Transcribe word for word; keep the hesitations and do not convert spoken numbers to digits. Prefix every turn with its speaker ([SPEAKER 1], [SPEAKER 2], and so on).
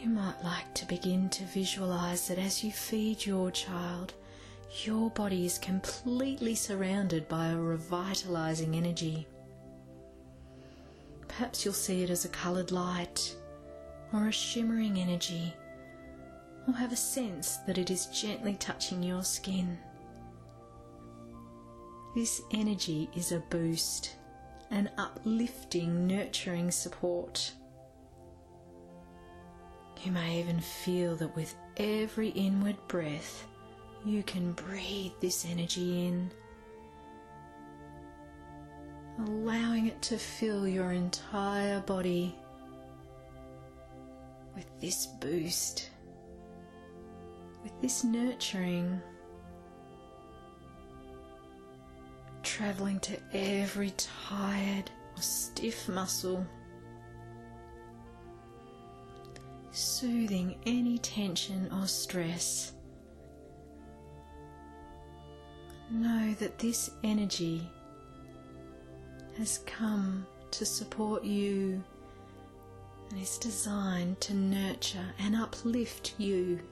[SPEAKER 1] You might like to begin to visualize that as you feed your child, your body is completely surrounded by a revitalizing energy. Perhaps you'll see it as a colored light or a shimmering energy, or have a sense that it is gently touching your skin. This energy is a boost, an uplifting, nurturing support. You may even feel that with every inward breath, you can breathe this energy in, allowing it to fill your entire body with this boost, with this nurturing, traveling to every tired or stiff muscle, soothing any tension or stress. Know that this energy has come to support you and is designed to nurture and uplift you.